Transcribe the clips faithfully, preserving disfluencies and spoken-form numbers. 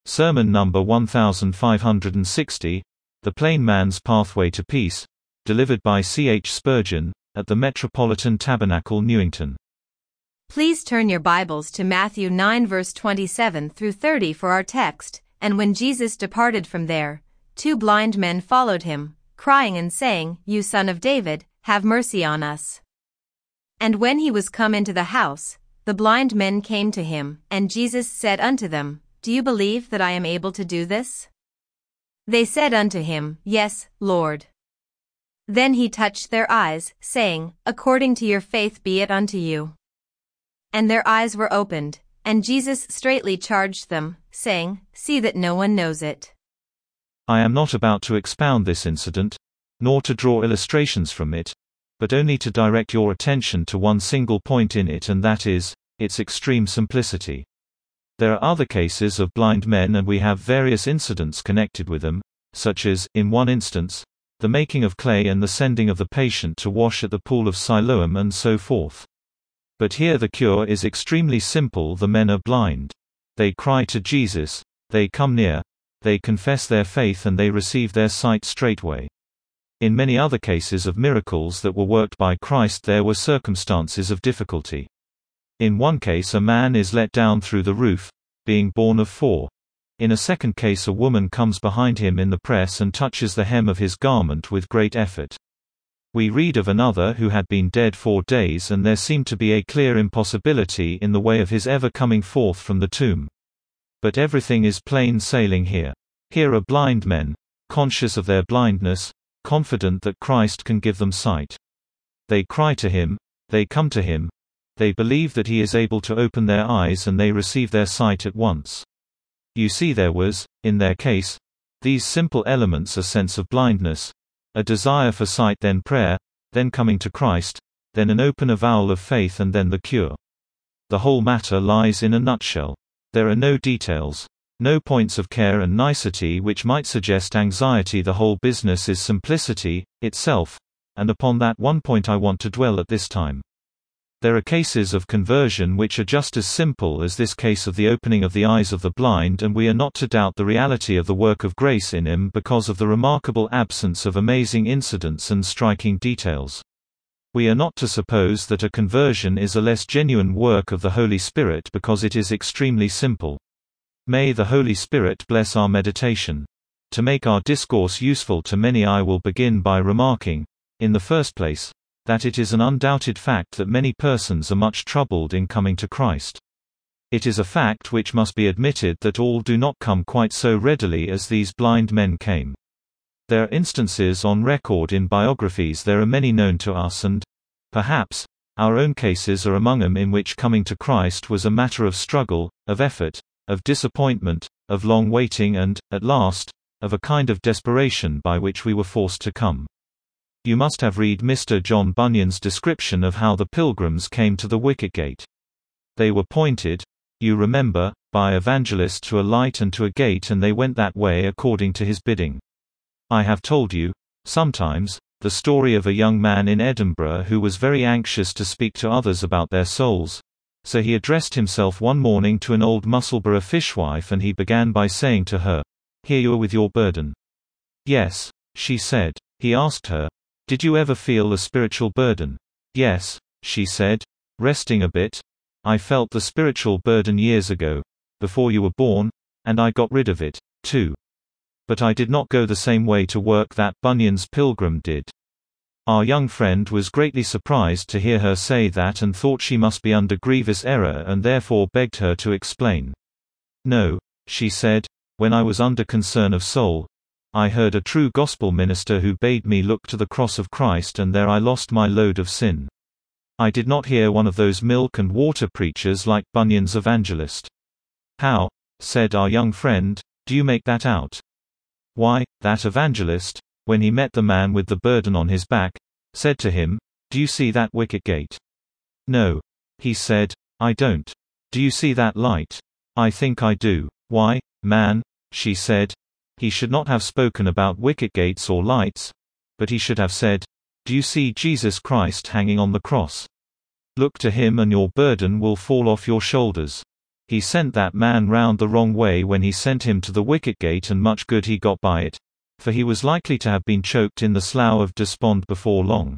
Sermon number one thousand five hundred sixty, The Plain Man's Pathway to Peace, delivered by C H Spurgeon, at the Metropolitan Tabernacle, Newington. Please turn your Bibles to Matthew nine verse twenty-seven through thirty for our text. And when Jesus departed from there, two blind men followed him, crying and saying, You Son of David, have mercy on us. And when he was come into the house, the blind men came to him, and Jesus said unto them, Do you believe that I am able to do this? They said unto him, Yes, Lord. Then he touched their eyes, saying, According to your faith be it unto you. And their eyes were opened, and Jesus straitly charged them, saying, See that no one knows it. I am not about to expound this incident, nor to draw illustrations from it, but only to direct your attention to one single point in it, and that is, its extreme simplicity. There are other cases of blind men, and we have various incidents connected with them, such as, in one instance, the making of clay and the sending of the patient to wash at the pool of Siloam and so forth. But here the cure is extremely simple. The men are blind. They cry to Jesus, they come near, they confess their faith, and they receive their sight straightway. In many other cases of miracles that were worked by Christ, there were circumstances of difficulty. In one case a man is let down through the roof, being born of four. In a second case a woman comes behind him in the press and touches the hem of his garment with great effort. We read of another who had been dead four days, and there seemed to be a clear impossibility in the way of his ever coming forth from the tomb. But everything is plain sailing here. Here are blind men, conscious of their blindness, confident that Christ can give them sight. They cry to him, they come to him, they believe that he is able to open their eyes, and they receive their sight at once. You see, there was, in their case, these simple elements: a sense of blindness, a desire for sight, then prayer, then coming to Christ, then an open avowal of faith, and then the cure. The whole matter lies in a nutshell. There are no details, no points of care and nicety which might suggest anxiety. The whole business is simplicity itself, and upon that one point I want to dwell at this time. There are cases of conversion which are just as simple as this case of the opening of the eyes of the blind, and we are not to doubt the reality of the work of grace in him because of the remarkable absence of amazing incidents and striking details. We are not to suppose that a conversion is a less genuine work of the Holy Spirit because it is extremely simple. May the Holy Spirit bless our meditation. To make our discourse useful to many, I will begin by remarking, in the first place, that it is an undoubted fact that many persons are much troubled in coming to Christ. It is a fact which must be admitted that all do not come quite so readily as these blind men came. There are instances on record in biographies, there are many known to us, and, perhaps, our own cases are among them, in which coming to Christ was a matter of struggle, of effort, of disappointment, of long waiting, and, at last, of a kind of desperation by which we were forced to come. You must have read Mister John Bunyan's description of how the pilgrims came to the wicket gate. They were pointed, you remember, by Evangelist to a light and to a gate, and they went that way according to his bidding. I have told you, sometimes, the story of a young man in Edinburgh who was very anxious to speak to others about their souls. So he addressed himself one morning to an old Musselburgh fishwife, and he began by saying to her, Here you are with your burden. Yes, she said. He asked her, Did you ever feel a spiritual burden? Yes, she said, resting a bit. I felt the spiritual burden years ago, before you were born, and I got rid of it, too. But I did not go the same way to work that Bunyan's pilgrim did. Our young friend was greatly surprised to hear her say that, and thought she must be under grievous error, and therefore begged her to explain. No, she said, when I was under concern of soul, I heard a true gospel minister who bade me look to the cross of Christ, and there I lost my load of sin. I did not hear one of those milk and water preachers like Bunyan's evangelist. How, said our young friend, do you make that out? Why, that evangelist, when he met the man with the burden on his back, said to him, Do you see that wicket gate? No, he said, I don't. Do you see that light? I think I do. Why, man, she said, he should not have spoken about wicket gates or lights, but he should have said, Do you see Jesus Christ hanging on the cross? Look to him and your burden will fall off your shoulders. He sent that man round the wrong way when he sent him to the wicket gate, and much good he got by it, for he was likely to have been choked in the slough of despond before long.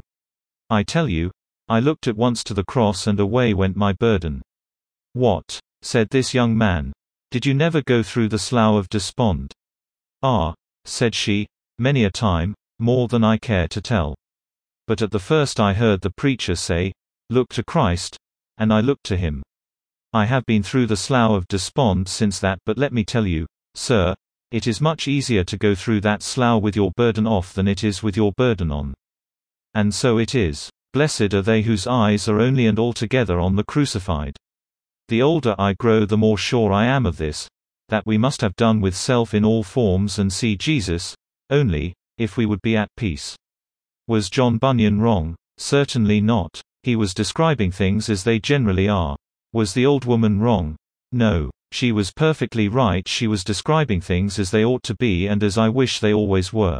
I tell you, I looked at once to the cross, and away went my burden. What? Said this young man. Did you never go through the slough of despond? Ah, said she, many a time, more than I care to tell. But at the first I heard the preacher say, "Look to Christ," and I looked to him. I have been through the slough of despond since that, but let me tell you, sir, it is much easier to go through that slough with your burden off than it is with your burden on. And so it is. Blessed are they whose eyes are only and altogether on the crucified. The older I grow, the more sure I am of this, that we must have done with self in all forms and see Jesus, only, if we would be at peace. Was John Bunyan wrong? Certainly not. He was describing things as they generally are. Was the old woman wrong? No. She was perfectly right. She was describing things as they ought to be and as I wish they always were.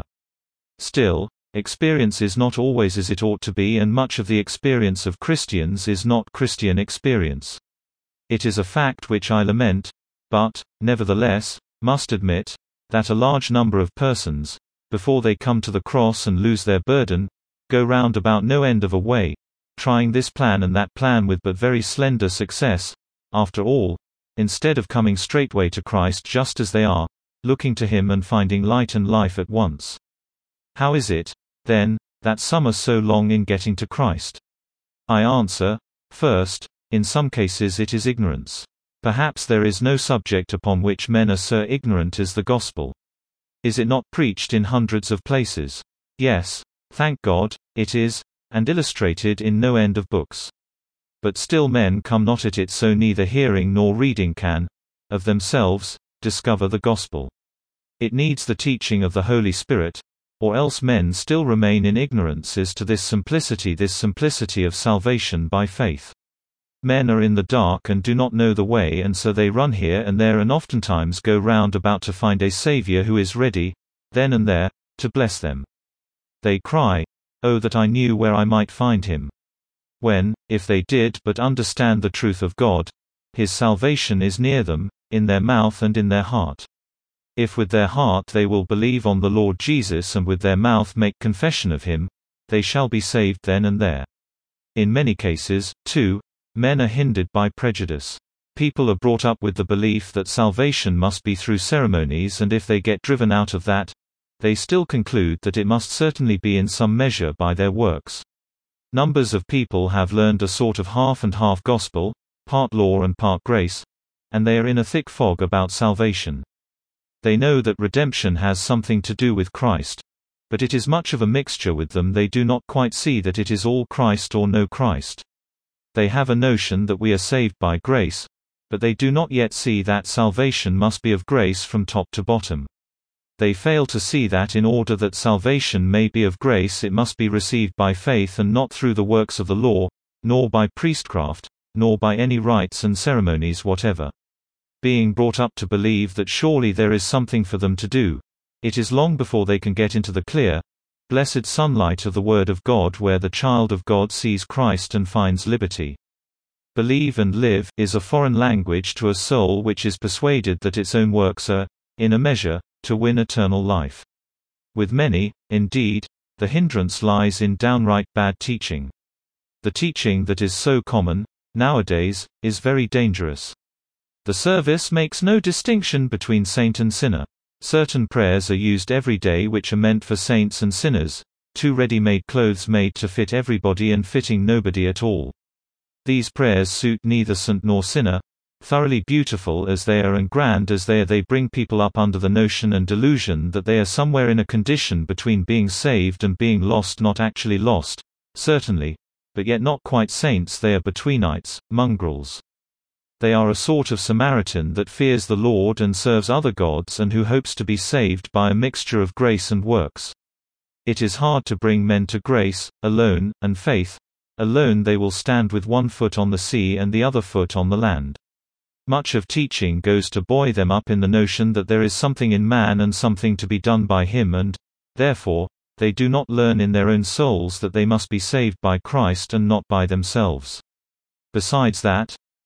Still, experience is not always as it ought to be, and much of the experience of Christians is not Christian experience. It is a fact which I lament, but, nevertheless, must admit, that a large number of persons, before they come to the cross and lose their burden, go round about no end of a way, trying this plan and that plan with but very slender success, after all, instead of coming straightway to Christ just as they are, looking to Him and finding light and life at once. How is it, then, that some are so long in getting to Christ? I answer, first, in some cases it is ignorance. Perhaps there is no subject upon which men are so ignorant as the gospel. Is it not preached in hundreds of places? Yes, thank God, it is, and illustrated in no end of books. But still men come not at it, so neither hearing nor reading can, of themselves, discover the gospel. It needs the teaching of the Holy Spirit, or else men still remain in ignorance as to this simplicity, this simplicity of salvation by faith. Men are in the dark and do not know the way, and so they run here and there and oftentimes go round about to find a Saviour who is ready, then and there, to bless them. They cry, "Oh, that I knew where I might find Him." When, if they did but understand the truth of God, His salvation is near them, in their mouth and in their heart. If with their heart they will believe on the Lord Jesus and with their mouth make confession of Him, they shall be saved then and there. In many cases, too, men are hindered by prejudice. People are brought up with the belief that salvation must be through ceremonies, and if they get driven out of that, they still conclude that it must certainly be in some measure by their works. Numbers of people have learned a sort of half and half gospel, part law and part grace, and they are in a thick fog about salvation. They know that redemption has something to do with Christ, but it is much of a mixture with them. They do not quite see that it is all Christ or no Christ. They have a notion that we are saved by grace, but they do not yet see that salvation must be of grace from top to bottom. They fail to see that in order that salvation may be of grace, it must be received by faith and not through the works of the law, nor by priestcraft, nor by any rites and ceremonies whatever. Being brought up to believe that surely there is something for them to do, it is long before they can get into the clear, blessed sunlight of the Word of God, where the child of God sees Christ and finds liberty. Believe and live is a foreign language to a soul which is persuaded that its own works are, in a measure, to win eternal life. With many, indeed, the hindrance lies in downright bad teaching. The teaching that is so common, nowadays, is very dangerous. The service makes no distinction between saint and sinner. Certain prayers are used every day which are meant for saints and sinners, two ready-made clothes made to fit everybody and fitting nobody at all. These prayers suit neither saint nor sinner. Thoroughly beautiful as they are and grand as they are, they bring people up under the notion and delusion that they are somewhere in a condition between being saved and being lost, not actually lost, certainly, but yet not quite saints. They are betweenites, mongrels. They are a sort of Samaritan that fears the Lord and serves other gods and who hopes to be saved by a mixture of grace and works. It is hard to bring men to grace, alone, and faith. Alone they will stand with one foot on the sea and the other foot on the land. Much of teaching goes to buoy them up in the notion that there is something in man and something to be done by him, and, therefore, they do not learn in their own souls that they must be saved by Christ and not by themselves. Besides that,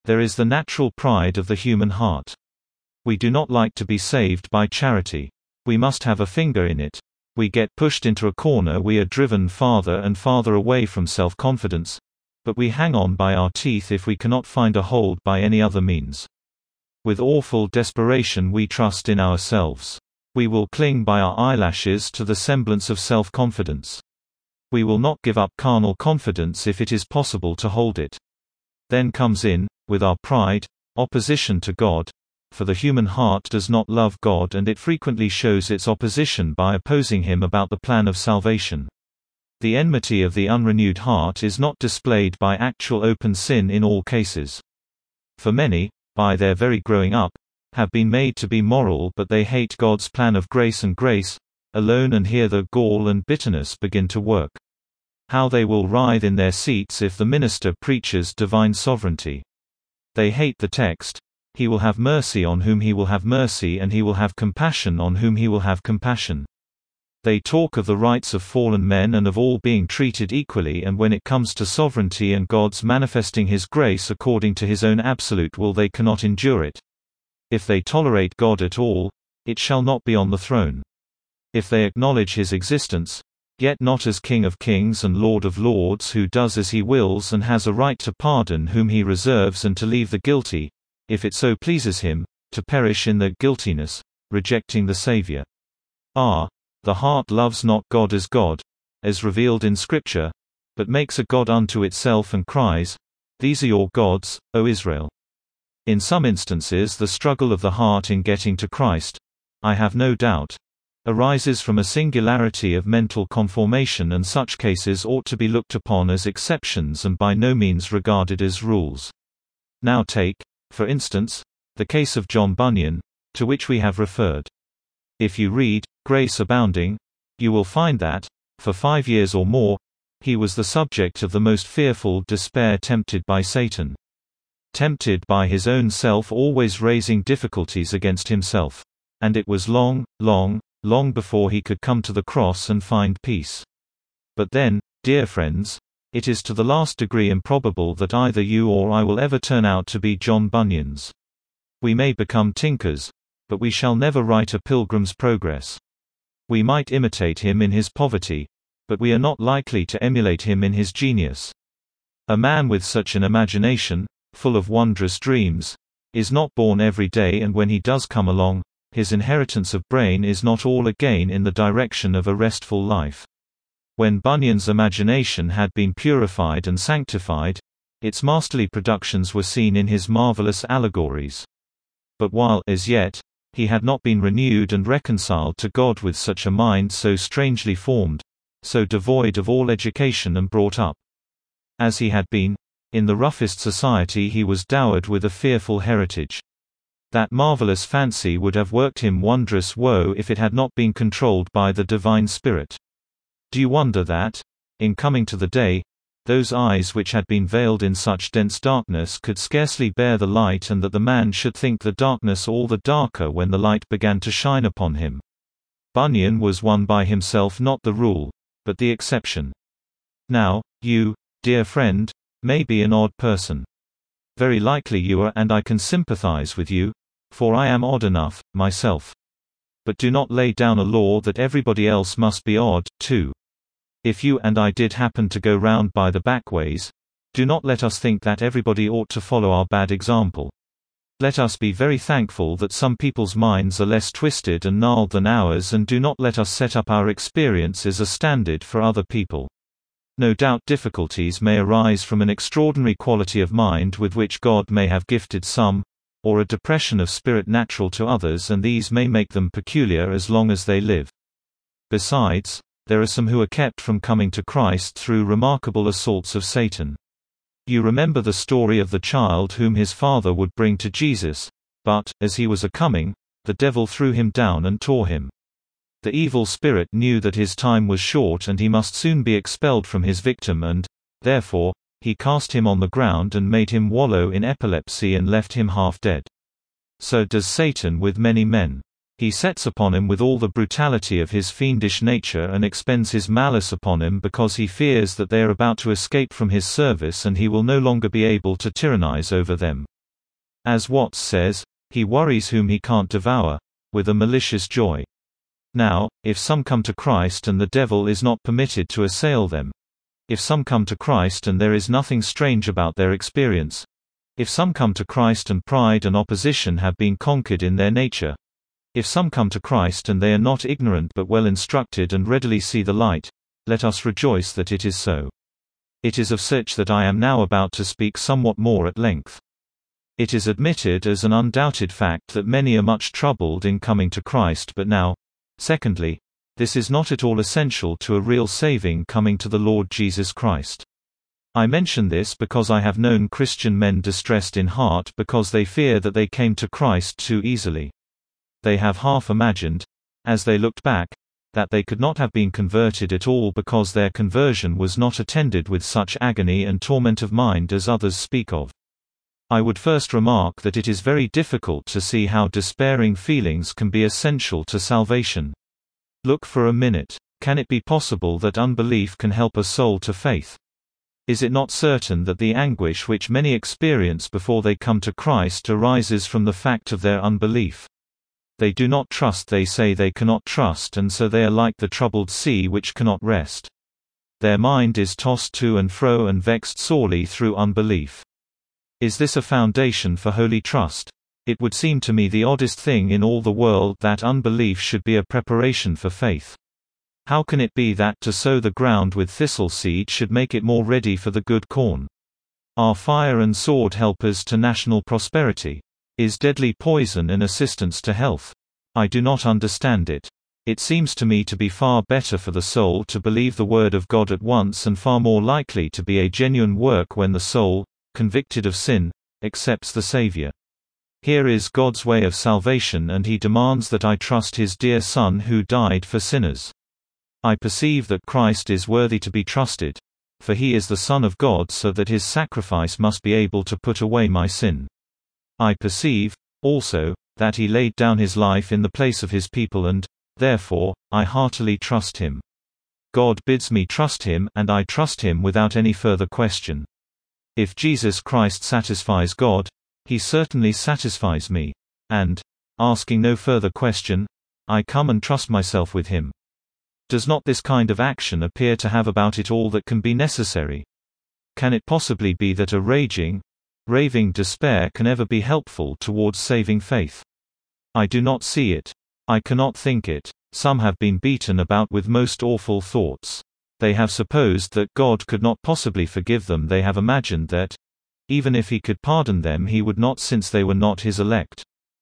There is the natural pride of the human heart. We do not like to be saved by charity. We must have a finger in it. We get pushed into a corner, we are driven farther and farther away from self-confidence, but we hang on by our teeth if we cannot find a hold by any other means. With awful desperation we trust in ourselves. We will cling by our eyelashes to the semblance of self-confidence. We will not give up carnal confidence if it is possible to hold it. Then comes in, with our pride, opposition to God, for the human heart does not love God and it frequently shows its opposition by opposing Him about the plan of salvation. The enmity of the unrenewed heart is not displayed by actual open sin in all cases. For many, by their very growing up, have been made to be moral, but they hate God's plan of grace and grace alone, and here the gall and bitterness begin to work. How they will writhe in their seats if the minister preaches divine sovereignty. They hate the text, "He will have mercy on whom He will have mercy, and He will have compassion on whom He will have compassion." They talk of the rights of fallen men and of all being treated equally, and when it comes to sovereignty and God's manifesting His grace according to His own absolute will, they cannot endure it. If they tolerate God at all, it shall not be on the throne. If they acknowledge His existence, yet not as King of kings and Lord of lords who does as He wills and has a right to pardon whom He reserves and to leave the guilty, if it so pleases Him, to perish in their guiltiness, rejecting the Savior. Ah, the heart loves not God as God, as revealed in Scripture, but makes a god unto itself and cries, "These are your gods, O Israel." In some instances the struggle of the heart in getting to Christ, I have no doubt, arises from a singularity of mental conformation, and such cases ought to be looked upon as exceptions and by no means regarded as rules. Now take, for instance, the case of John Bunyan, to which we have referred. If you read Grace Abounding, you will find that, for five years or more, he was the subject of the most fearful despair, tempted by Satan. Tempted by his own self, always raising difficulties against himself. And it was long, long, long before he could come to the cross and find peace. But then, dear friends, it is to the last degree improbable that either you or I will ever turn out to be John Bunyans. We may become tinkers, but we shall never write a Pilgrim's Progress. We might imitate him in his poverty, but we are not likely to emulate him in his genius. A man with such an imagination, full of wondrous dreams, is not born every day, and when he does come along, his inheritance of brain is not all again in the direction of a restful life. When Bunyan's imagination had been purified and sanctified, its masterly productions were seen in his marvelous allegories. But while, as yet, he had not been renewed and reconciled to God with such a mind so strangely formed, so devoid of all education and brought up as he had been, in the roughest society, he was dowered with a fearful heritage. That marvelous fancy would have worked him wondrous woe if it had not been controlled by the divine Spirit. Do you wonder that, in coming to the day, those eyes which had been veiled in such dense darkness could scarcely bear the light, and that the man should think the darkness all the darker when the light began to shine upon him? Bunyan was one by himself, not the rule, but the exception. Now, you, dear friend, may be an odd person. Very likely you are, and I can sympathize with you, for I am odd enough, myself. But do not lay down a law that everybody else must be odd, too. If you and I did happen to go round by the back ways, do not let us think that everybody ought to follow our bad example. Let us be very thankful that some people's minds are less twisted and gnarled than ours, and do not let us set up our experience as a standard for other people. No doubt difficulties may arise from an extraordinary quality of mind with which God may have gifted some, or a depression of spirit natural to others, and these may make them peculiar as long as they live. Besides, there are some who are kept from coming to Christ through remarkable assaults of Satan. You remember the story of the child whom his father would bring to Jesus, but, as he was a coming, the devil threw him down and tore him. The evil spirit knew that his time was short and he must soon be expelled from his victim, and, therefore, he cast him on the ground and made him wallow in epilepsy and left him half dead. So does Satan with many men. He sets upon him with all the brutality of his fiendish nature and expends his malice upon him because he fears that they are about to escape from his service and he will no longer be able to tyrannize over them. As Watts says, he worries whom he can't devour, with a malicious joy. Now, if some come to Christ and the devil is not permitted to assail them, if some come to Christ and there is nothing strange about their experience, if some come to Christ and pride and opposition have been conquered in their nature, if some come to Christ and they are not ignorant but well instructed and readily see the light, let us rejoice that it is so. It is of such that I am now about to speak somewhat more at length. It is admitted as an undoubted fact that many are much troubled in coming to Christ, but now, secondly, this is not at all essential to a real saving coming to the Lord Jesus Christ. I mention this because I have known Christian men distressed in heart because they fear that they came to Christ too easily. They have half imagined, as they looked back, that they could not have been converted at all because their conversion was not attended with such agony and torment of mind as others speak of. I would first remark that it is very difficult to see how despairing feelings can be essential to salvation. Look for a minute. Can it be possible that unbelief can help a soul to faith? Is it not certain that the anguish which many experience before they come to Christ arises from the fact of their unbelief? They do not trust, they say they cannot trust, and so they are like the troubled sea which cannot rest. Their mind is tossed to and fro and vexed sorely through unbelief. Is this a foundation for holy trust? It would seem to me the oddest thing in all the world that unbelief should be a preparation for faith. How can it be that to sow the ground with thistle seed should make it more ready for the good corn? Are fire and sword helpers to national prosperity? Is deadly poison an assistance to health? I do not understand it. It seems to me to be far better for the soul to believe the word of God at once, and far more likely to be a genuine work when the soul, convicted of sin, accepts the Savior. Here is God's way of salvation, and He demands that I trust His dear Son who died for sinners. I perceive that Christ is worthy to be trusted, for He is the Son of God, so that His sacrifice must be able to put away my sin. I perceive, also, that He laid down His life in the place of His people, and, therefore, I heartily trust Him. God bids me trust Him, and I trust Him without any further question. If Jesus Christ satisfies God, He certainly satisfies me, and, asking no further question, I come and trust myself with Him. Does not this kind of action appear to have about it all that can be necessary? Can it possibly be that a raging, raving despair can ever be helpful towards saving faith? I do not see it. I cannot think it. Some have been beaten about with most awful thoughts. They have supposed that God could not possibly forgive them. They have imagined that, even if He could pardon them, He would not, since they were not His elect,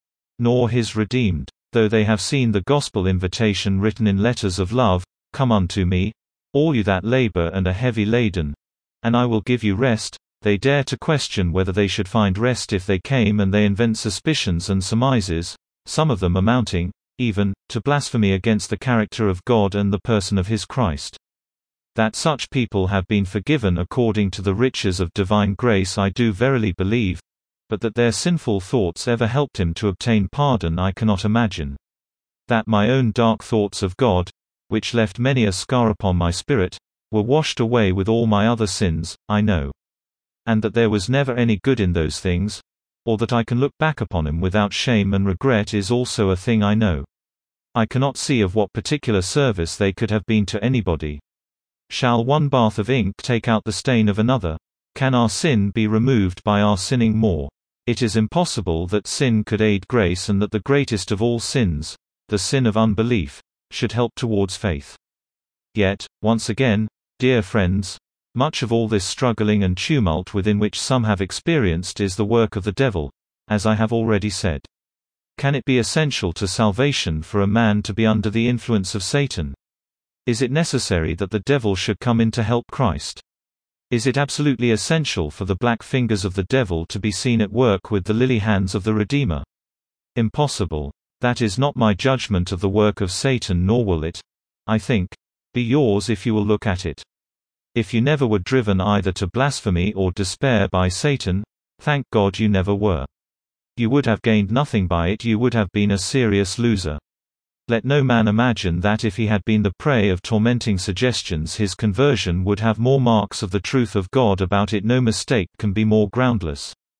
nor His redeemed. Though they have seen the gospel invitation written in letters of love, "Come unto me, all you that labor and are heavy laden, and I will give you rest," they dare to question whether they should find rest if they came, and they invent suspicions and surmises, some of them amounting, even, to blasphemy against the character of God and the person of His Christ. That such people have been forgiven according to the riches of divine grace I do verily believe, but that their sinful thoughts ever helped Him to obtain pardon I cannot imagine. That my own dark thoughts of God, which left many a scar upon my spirit, were washed away with all my other sins, I know. And that there was never any good in those things, or that I can look back upon them without shame and regret, is also a thing I know. I cannot see of what particular service they could have been to anybody. Shall one bath of ink take out the stain of another? Can our sin be removed by our sinning more? It is impossible that sin could aid grace, and that the greatest of all sins, the sin of unbelief, should help towards faith. Yet, once again, dear friends, much of all this struggling and tumult within which some have experienced is the work of the devil, as I have already said. Can it be essential to salvation for a man to be under the influence of Satan? Is it necessary that the devil should come in to help Christ? Is it absolutely essential for the black fingers of the devil to be seen at work with the lily hands of the Redeemer? Impossible. That is not my judgment of the work of Satan, nor will it, I think, be yours if you will look at it. If you never were driven either to blasphemy or despair by Satan, thank God you never were. You would have gained nothing by it, you would have been a serious loser. Let no man imagine that if he had been the prey of tormenting suggestions his conversion would have more marks of the truth of God about it. No mistake can be more groundless.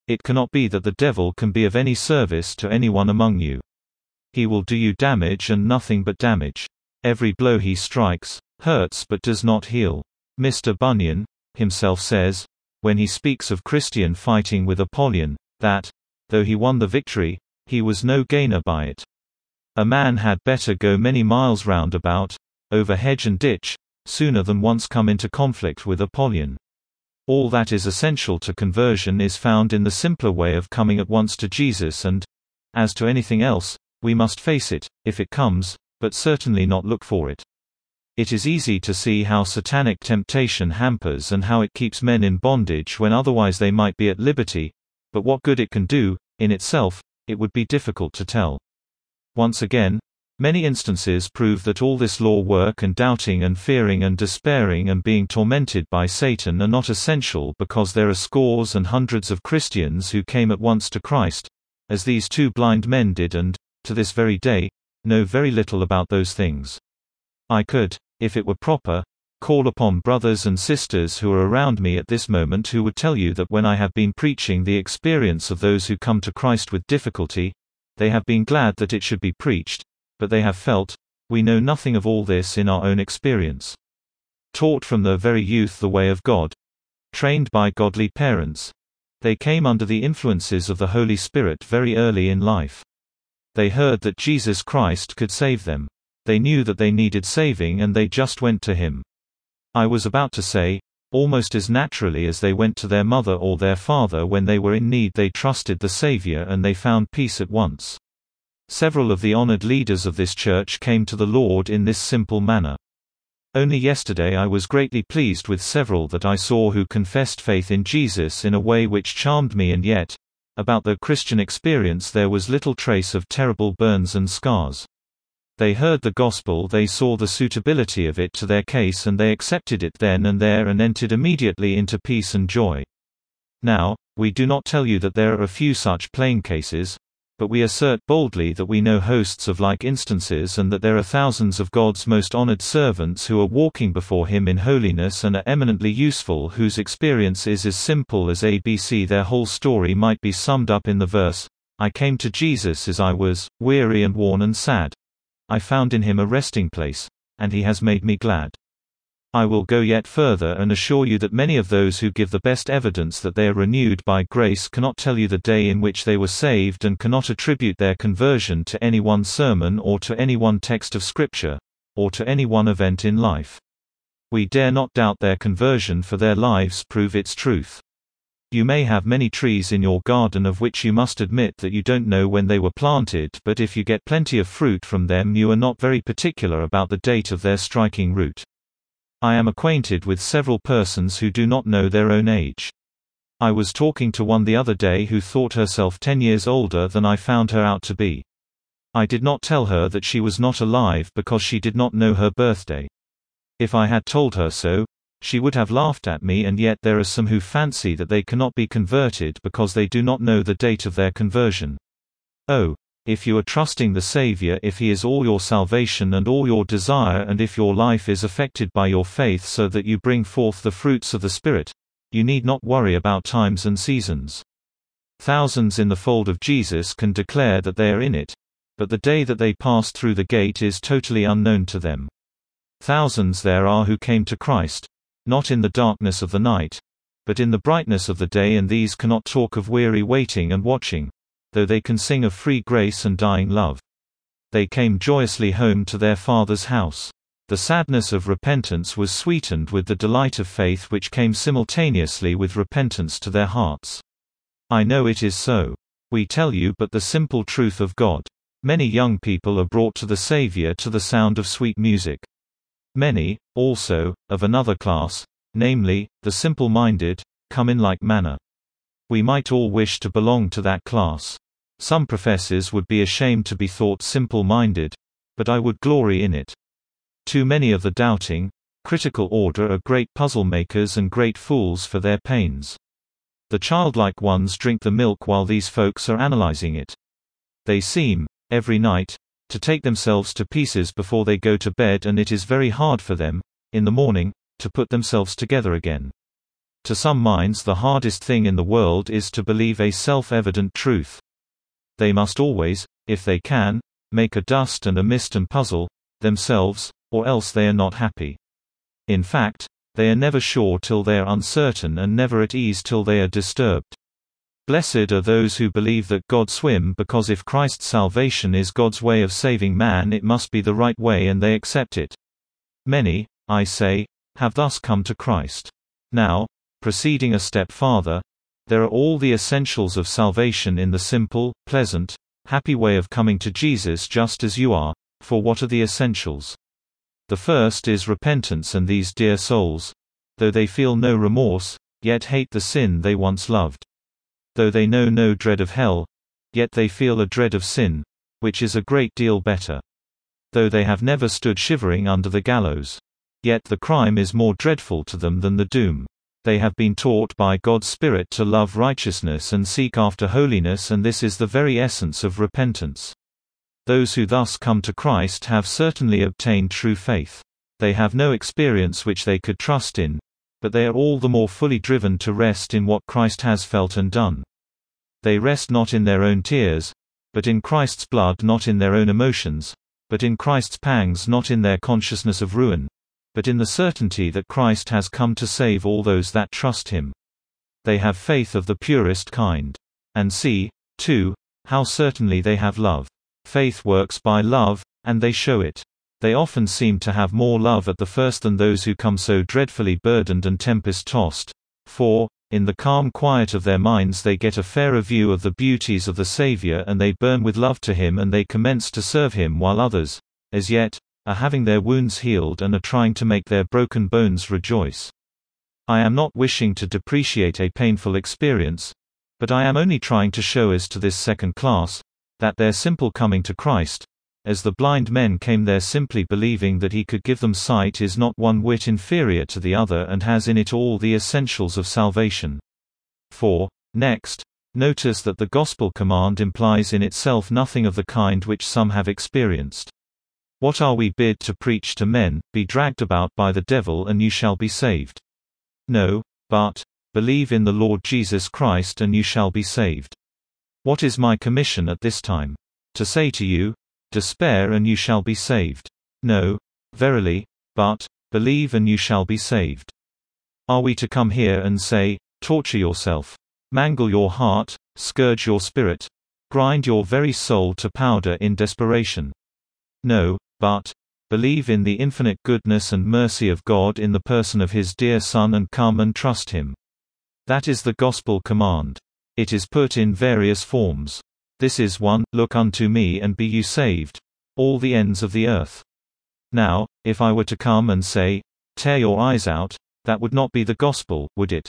It cannot be that the devil can be of any service to anyone among you. He will do you damage and nothing but damage. Every blow he strikes hurts but does not heal. Mister Bunyan himself says, when he speaks of Christian fighting with Apollyon, that, though he won the victory, he was no gainer by it. A man had better go many miles round about, over hedge and ditch, sooner than once come into conflict with Apollyon. All that is essential to conversion is found in the simpler way of coming at once to Jesus, and, as to anything else, we must face it, if it comes, but certainly not look for it. It is easy to see how satanic temptation hampers and how it keeps men in bondage when otherwise they might be at liberty, but what good it can do, in itself, it would be difficult to tell. Once again, many instances prove that all this law work and doubting and fearing and despairing and being tormented by Satan are not essential, because there are scores and hundreds of Christians who came at once to Christ, as these two blind men did, and, to this very day, know very little about those things. I could, if it were proper, call upon brothers and sisters who are around me at this moment who would tell you that when I have been preaching the experience of those who come to Christ with difficulty, they have been glad that it should be preached, but they have felt, we know nothing of all this in our own experience. Taught from their very youth the way of God, trained by godly parents, they came under the influences of the Holy Spirit very early in life. They heard that Jesus Christ could save them. They knew that they needed saving and they just went to Him. I was about to say, almost as naturally as they went to their mother or their father when they were in need, they trusted the Savior and they found peace at once. Several of the honored leaders of this church came to the Lord in this simple manner. Only yesterday I was greatly pleased with several that I saw who confessed faith in Jesus in a way which charmed me, and yet, about their Christian experience there was little trace of terrible burns and scars. They heard the gospel, they saw the suitability of it to their case, and they accepted it then and there and entered immediately into peace and joy. Now, we do not tell you that there are a few such plain cases, but we assert boldly that we know hosts of like instances, and that there are thousands of God's most honored servants who are walking before Him in holiness and are eminently useful, whose experience is as simple as A B C. Their whole story might be summed up in the verse, I came to Jesus as I was, weary and worn and sad. I found in Him a resting place, and He has made me glad. I will go yet further and assure you that many of those who give the best evidence that they are renewed by grace cannot tell you the day in which they were saved, and cannot attribute their conversion to any one sermon or to any one text of Scripture, or to any one event in life. We dare not doubt their conversion, for their lives prove its truth. You may have many trees in your garden of which you must admit that you don't know when they were planted, but if you get plenty of fruit from them you are not very particular about the date of their striking root. I am acquainted with several persons who do not know their own age. I was talking to one the other day who thought herself ten years older than I found her out to be. I did not tell her that she was not alive because she did not know her birthday. If I had told her so, she would have laughed at me, and yet there are some who fancy that they cannot be converted because they do not know the date of their conversion. Oh, if you are trusting the Savior, if He is all your salvation and all your desire, and if your life is affected by your faith so that you bring forth the fruits of the Spirit, you need not worry about times and seasons. Thousands in the fold of Jesus can declare that they are in it, but the day that they passed through the gate is totally unknown to them. Thousands there are who came to Christ, not in the darkness of the night, but in the brightness of the day, and these cannot talk of weary waiting and watching, though they can sing of free grace and dying love. They came joyously home to their Father's house. The sadness of repentance was sweetened with the delight of faith, which came simultaneously with repentance to their hearts. I know it is so. We tell you but the simple truth of God. Many young people are brought to the Savior to the sound of sweet music. Many, also, of another class, namely, the simple-minded, come in like manner. We might all wish to belong to that class. Some professors would be ashamed to be thought simple-minded, but I would glory in it. Too many of the doubting, critical order are great puzzle-makers and great fools for their pains. The childlike ones drink the milk while these folks are analyzing it. They seem, every night, to take themselves to pieces before they go to bed, and it is very hard for them, in the morning, to put themselves together again. To some minds the hardest thing in the world is to believe a self-evident truth. They must always, if they can, make a dust and a mist and puzzle themselves, or else they are not happy. In fact, they are never sure till they are uncertain and never at ease till they are disturbed. Blessed are those who believe that God swim, because if Christ's salvation is God's way of saving man, it must be the right way and they accept it. Many, I say, have thus come to Christ. Now, proceeding a step farther, there are all the essentials of salvation in the simple, pleasant, happy way of coming to Jesus just as you are. For what are the essentials? The first is repentance, and these dear souls, though they feel no remorse, yet hate the sin they once loved. Though they know no dread of hell, yet they feel a dread of sin, which is a great deal better. Though they have never stood shivering under the gallows, yet the crime is more dreadful to them than the doom. They have been taught by God's Spirit to love righteousness and seek after holiness, and this is the very essence of repentance. Those who thus come to Christ have certainly obtained true faith. They have no experience which they could trust in, but they are all the more fully driven to rest in what Christ has felt and done. They rest not in their own tears, but in Christ's blood; not in their own emotions, but in Christ's pangs; not in their consciousness of ruin, but in the certainty that Christ has come to save all those that trust Him. They have faith of the purest kind. And see, too, how certainly they have love. Faith works by love, and they show it. They often seem to have more love at the first than those who come so dreadfully burdened and tempest-tossed, for, in the calm quiet of their minds they get a fairer view of the beauties of the Saviour, and they burn with love to Him, and they commence to serve Him, while others, as yet, are having their wounds healed and are trying to make their broken bones rejoice. I am not wishing to depreciate a painful experience, but I am only trying to show as to this second class, that their simple coming to Christ, as the blind men came there simply believing that He could give them sight, is not one whit inferior to the other and has in it all the essentials of salvation. For, next, notice that the gospel command implies in itself nothing of the kind which some have experienced. What are we bid to preach to men? Be dragged about by the devil and you shall be saved. No, but, believe in the Lord Jesus Christ and you shall be saved. What is my commission at this time? To say to you, despair and you shall be saved. No, verily, but, believe and you shall be saved. Are we to come here and say, torture yourself, mangle your heart, scourge your spirit, grind your very soul to powder in desperation? No, but, believe in the infinite goodness and mercy of God in the person of His dear Son and come and trust Him. That is the gospel command. It is put in various forms. This is one, look unto me and be you saved, all the ends of the earth. Now, if I were to come and say, tear your eyes out, that would not be the gospel, would it?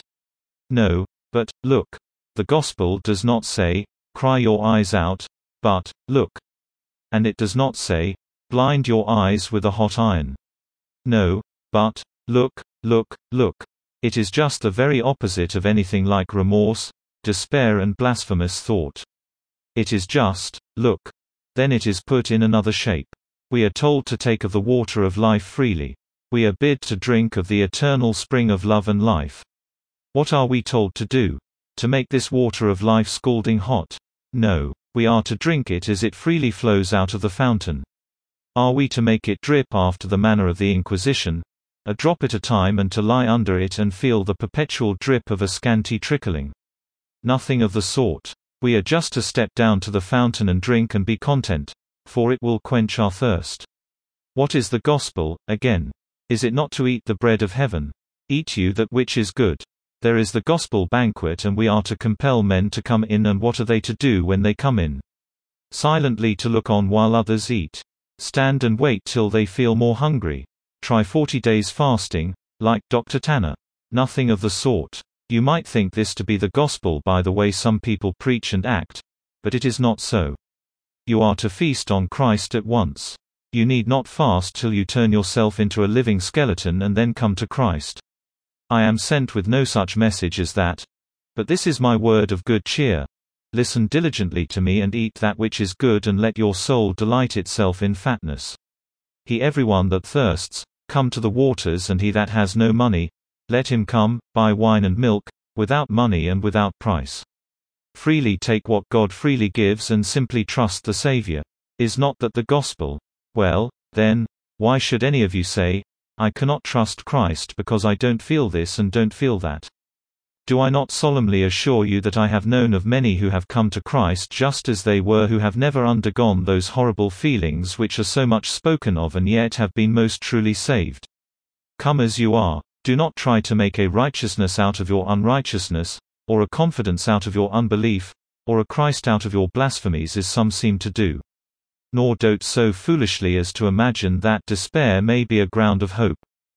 No, but, look. The gospel does not say, cry your eyes out, but, look. And it does not say, blind your eyes with a hot iron. No, but, look, look, look. It is just the very opposite of anything like remorse, despair and blasphemous thought. It is just, look. Then it is put in another shape. We are told to take of the water of life freely. We are bid to drink of the eternal spring of love and life. What are we told to do? To make this water of life scalding hot? No, we are to drink it as it freely flows out of the fountain. Are we to make it drip after the manner of the Inquisition, a drop at a time, and to lie under it and feel the perpetual drip of a scanty trickling? Nothing of the sort. We are just to step down to the fountain and drink and be content, for it will quench our thirst. What is the gospel, again? Is it not to eat the bread of heaven? Eat you that which is good. There is the gospel banquet, and we are to compel men to come in, and what are they to do when they come in? Silently to look on while others eat. Stand and wait till they feel more hungry. Try forty days fasting, like Doctor Tanner. Nothing of the sort. You might think this to be the gospel by the way some people preach and act, but it is not so. You are to feast on Christ at once. You need not fast till you turn yourself into a living skeleton and then come to Christ. I am sent with no such message as that. But this is my word of good cheer. Listen diligently to me and eat that which is good, and let your soul delight itself in fatness. He everyone that thirsts, come to the waters, and he that has no money, Let him come, buy wine and milk, without money and without price. Freely take what God freely gives and simply trust the Savior. Is not that the gospel? Well, then, why should any of you say, I cannot trust Christ because I don't feel this and don't feel that? Do I not solemnly assure you that I have known of many who have come to Christ just as they were, who have never undergone those horrible feelings which are so much spoken of and yet have been most truly saved? Come as you are. Do not try to make a righteousness out of your unrighteousness, or a confidence out of your unbelief, or a Christ out of your blasphemies as some seem to do. Nor dote so foolishly as to imagine that despair may be a ground of hope.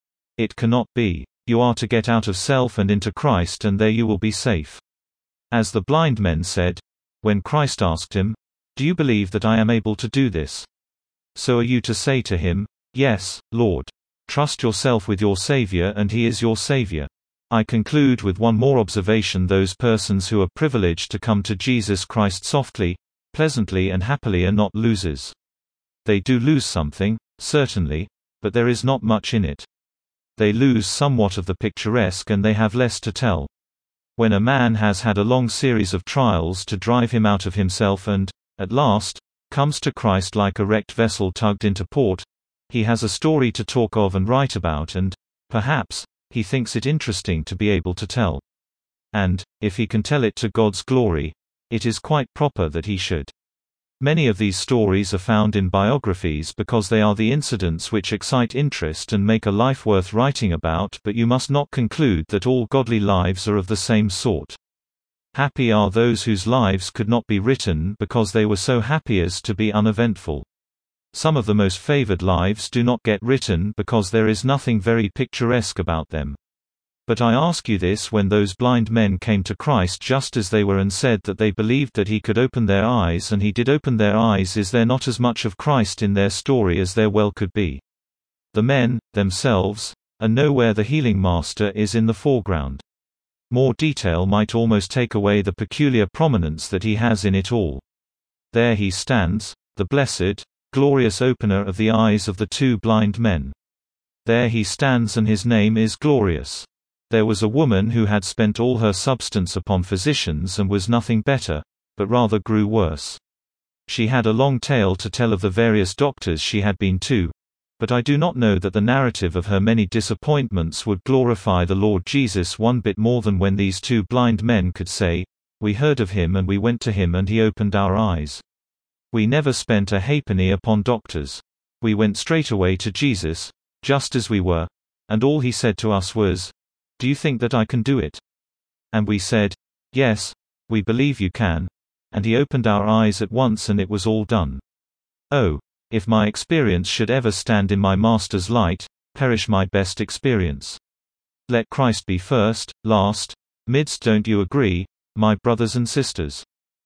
It cannot be. You are to get out of self and into Christ, and there you will be safe. As the blind men said, when Christ asked him, Do you believe that I am able to do this? So are you to say to him, Yes, Lord. Trust yourself with your Savior and He is your Savior. I conclude with one more observation. Those persons who are privileged to come to Jesus Christ softly, pleasantly and happily are not losers. They do lose something, certainly, but there is not much in it. They lose somewhat of the picturesque and they have less to tell. When a man has had a long series of trials to drive him out of himself and, at last, comes to Christ like a wrecked vessel tugged into port, he has a story to talk of and write about, and, perhaps, he thinks it interesting to be able to tell. And, if he can tell it to God's glory, it is quite proper that he should. Many of these stories are found in biographies because they are the incidents which excite interest and make a life worth writing about, but you must not conclude that all godly lives are of the same sort. Happy are those whose lives could not be written because they were so happy as to be uneventful. Some of the most favored lives do not get written because there is nothing very picturesque about them. But I ask you this: when those blind men came to Christ just as they were and said that they believed that He could open their eyes, and He did open their eyes, is there not as much of Christ in their story as there well could be? The men, themselves, are nowhere. The healing master is in the foreground. More detail might almost take away the peculiar prominence that He has in it all. There He stands, the blessed, glorious opener of the eyes of the two blind men. There He stands, and His name is glorious. There was a woman who had spent all her substance upon physicians and was nothing better, but rather grew worse. She had a long tale to tell of the various doctors she had been to, but I do not know that the narrative of her many disappointments would glorify the Lord Jesus one bit more than when these two blind men could say, We heard of Him and we went to Him and He opened our eyes. We never spent a halfpenny upon doctors. We went straight away to Jesus, just as we were, and all He said to us was, Do you think that I can do it? And we said, Yes, we believe you can. And He opened our eyes at once and it was all done. Oh, if my experience should ever stand in my Master's light, perish my best experience. Let Christ be first, last, midst. Don't you agree, my brothers and sisters?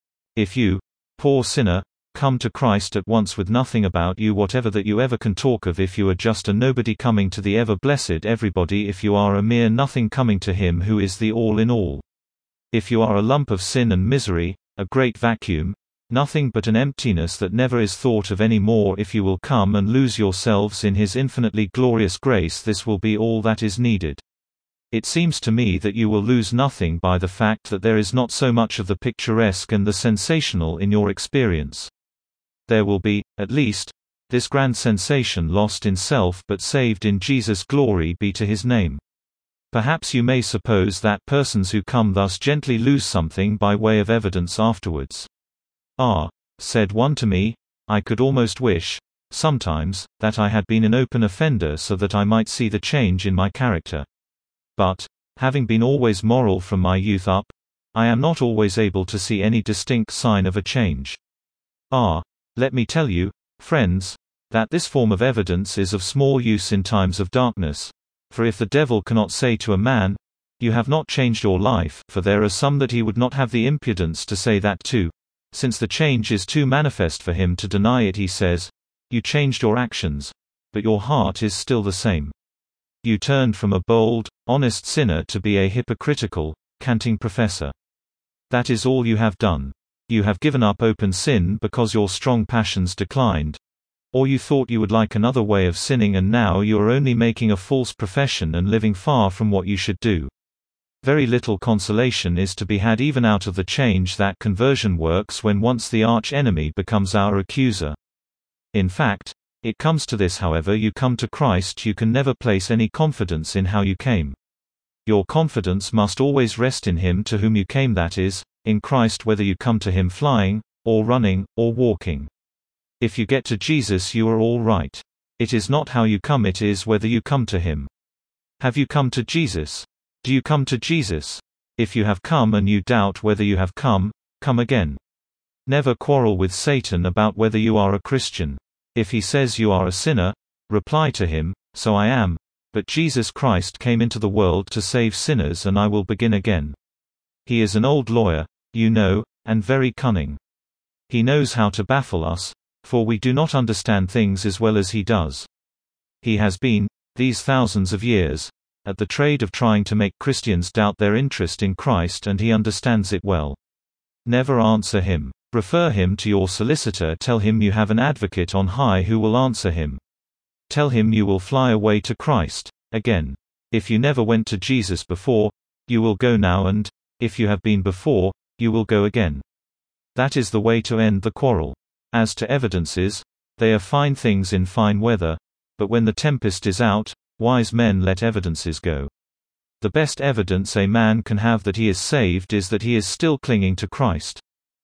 If you, poor sinner, come to Christ at once with nothing about you whatever that you ever can talk of, if you are just a nobody coming to the ever-blessed everybody, if you are a mere nothing coming to Him who is the all-in-all. If you are a lump of sin and misery, a great vacuum, nothing but an emptiness that never is thought of any more, if you will come and lose yourselves in His infinitely glorious grace, this will be all that is needed. It seems to me that you will lose nothing by the fact that there is not so much of the picturesque and the sensational in your experience. There will be, at least, this grand sensation lost in self but saved in Jesus. Glory be to His name. Perhaps you may suppose that persons who come thus gently lose something by way of evidence afterwards. Ah, said one to me, I could almost wish, sometimes, that I had been an open offender so that I might see the change in my character. But, having been always moral from my youth up, I am not always able to see any distinct sign of a change. Ah, let me tell you, friends, that this form of evidence is of small use in times of darkness, for if the devil cannot say to a man, You have not changed your life, for there are some that he would not have the impudence to say that to, since the change is too manifest for him to deny it, he says, You changed your actions, but your heart is still the same. You turned from a bold, honest sinner to be a hypocritical, canting professor. That is all you have done. You have given up open sin because your strong passions declined. Or you thought you would like another way of sinning and now you are only making a false profession and living far from what you should do. Very little consolation is to be had even out of the change that conversion works when once the arch-enemy becomes our accuser. In fact, it comes to this: however you come to Christ, you can never place any confidence in how you came. Your confidence must always rest in Him to whom you came, that is, in Christ, whether you come to Him flying, or running, or walking. If you get to Jesus, you are all right. It is not how you come, it is whether you come to Him. Have you come to Jesus? Do you come to Jesus? If you have come and you doubt whether you have come, come again. Never quarrel with Satan about whether you are a Christian. If he says you are a sinner, reply to him, "So I am, but Jesus Christ came into the world to save sinners and I will begin again." He is an old lawyer, you know, and very cunning. He knows how to baffle us, for we do not understand things as well as he does. He has been, these thousands of years, at the trade of trying to make Christians doubt their interest in Christ, and he understands it well. Never answer him. Refer him to your solicitor. Tell him you have an advocate on high who will answer him. Tell him you will fly away to Christ, again. If you never went to Jesus before, you will go now, and, if you have been before, you will go again. That is the way to end the quarrel. As to evidences, they are fine things in fine weather, but when the tempest is out, wise men let evidences go. The best evidence a man can have that he is saved is that he is still clinging to Christ.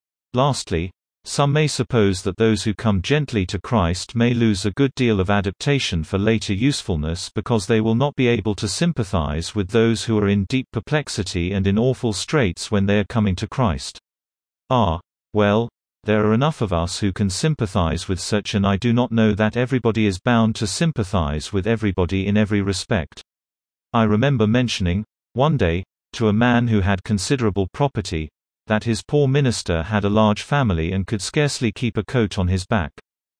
Lastly, some may suppose that those who come gently to Christ may lose a good deal of adaptation for later usefulness because they will not be able to sympathize with those who are in deep perplexity and in awful straits when they are coming to Christ. Ah, well, there are enough of us who can sympathize with such, and I do not know that everybody is bound to sympathize with everybody in every respect. I remember mentioning, one day, to a man who had considerable property, that his poor minister had a large family and could scarcely keep a coat on his back.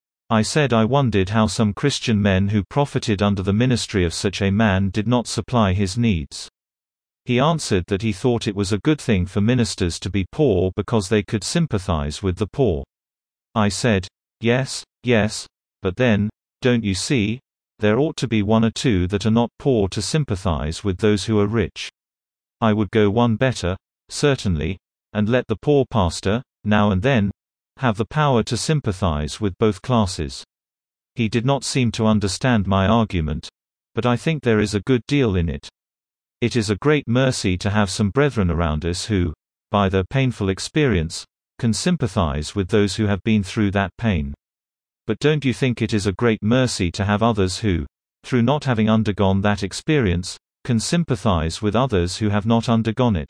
I said I wondered how some Christian men who profited under the ministry of such a man did not supply his needs. He answered that he thought it was a good thing for ministers to be poor because they could sympathize with the poor. I said, yes, yes, but then, don't you see, there ought to be one or two that are not poor to sympathize with those who are rich. I would go one better, certainly, and let the poor pastor, now and then, have the power to sympathize with both classes. He did not seem to understand my argument, but I think there is a good deal in it. It is a great mercy to have some brethren around us who, by their painful experience, can sympathize with those who have been through that pain. But don't you think it is a great mercy to have others who, through not having undergone that experience, can sympathize with others who have not undergone it?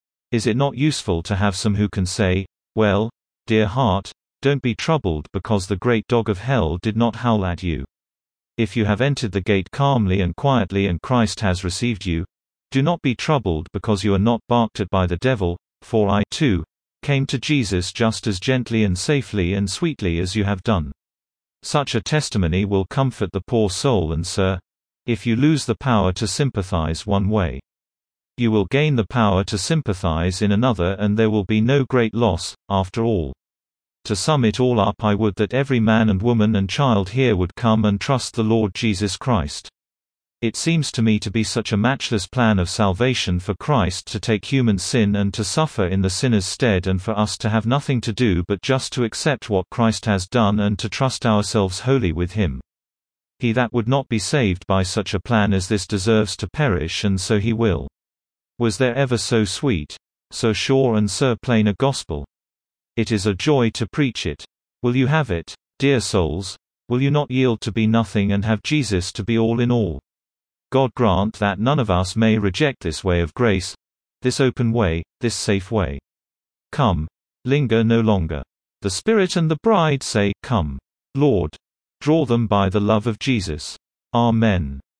Is it not useful to have some who can say, "Well, dear heart, don't be troubled because the great dog of hell did not howl at you. If you have entered the gate calmly and quietly and Christ has received you, do not be troubled because you are not barked at by the devil, for I, too, came to Jesus just as gently and safely and sweetly as you have done." Such a testimony will comfort the poor soul, and sir, if you lose the power to sympathize one way, you will gain the power to sympathize in another, and there will be no great loss, after all. To sum it all up, I would that every man and woman and child here would come and trust the Lord Jesus Christ. It seems to me to be such a matchless plan of salvation for Christ to take human sin and to suffer in the sinner's stead, and for us to have nothing to do but just to accept what Christ has done and to trust ourselves wholly with Him. He that would not be saved by such a plan as this deserves to perish, and so he will. Was there ever so sweet, so sure and so plain a gospel? It is a joy to preach it. Will you have it, dear souls? Will you not yield to be nothing and have Jesus to be all in all? God grant that none of us may reject this way of grace, this open way, this safe way. Come, linger no longer. The Spirit and the bride say, "Come, Lord." Draw them by the love of Jesus. Amen.